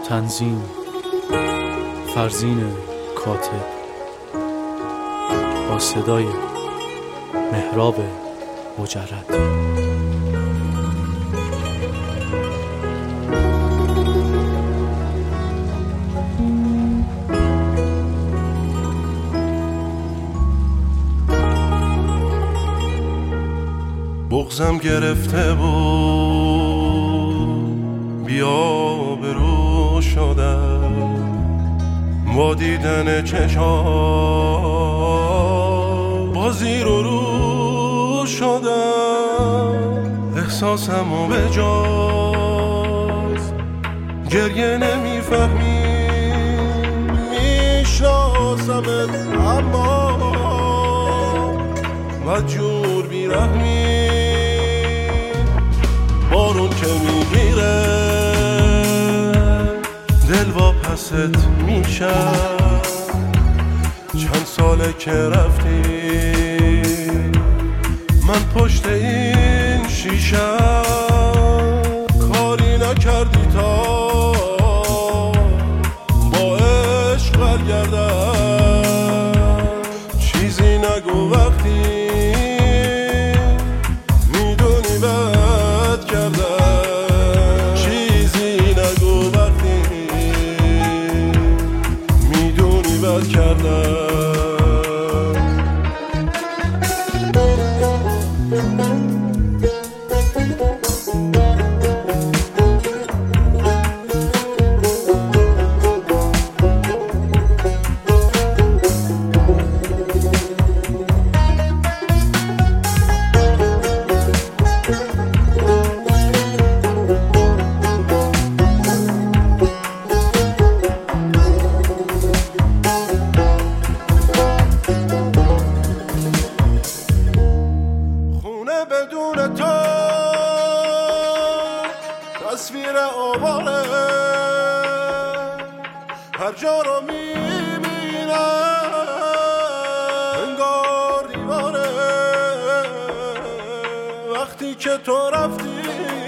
تنظیم فرزین کاتب با صدای مهراب مجرد. بغضم گرفته بود بی‌آبرو شدم با دیدن چشام با زیر و رو شدم. احساسمو به جاز گریه نمیفهمی، میشناسمت اما بدجور بیرحمی. بارون که میگیره دل واپست میشه، چند ساله که رفتی من پشت این شیشه کاری نکردی تا با عشق برگردم. چیزی نگو وقتی میدونی بد کردم، چیزی نگو وقتی میدونی بد کردم. بدون تو تصویر آواره هر جا رو میبینم انگار دیواره. وقتی که تو رفتی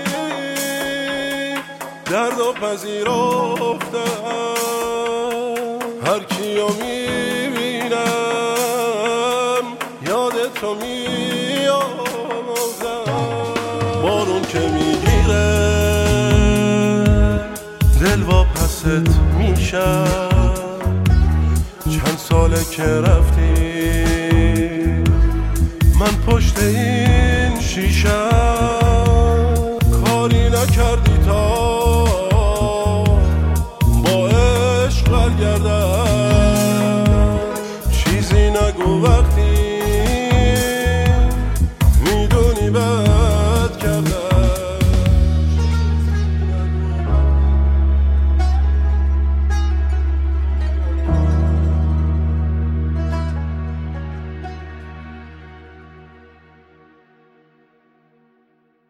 درد و پذیرفتم، هر کیو میبینم یاد تو میاد. بارون که میگیره دل واپست میشه، چند ساله که رفتی من پشت این شیشه کاری نکردی تا با عشق برگردم. چیزی نگو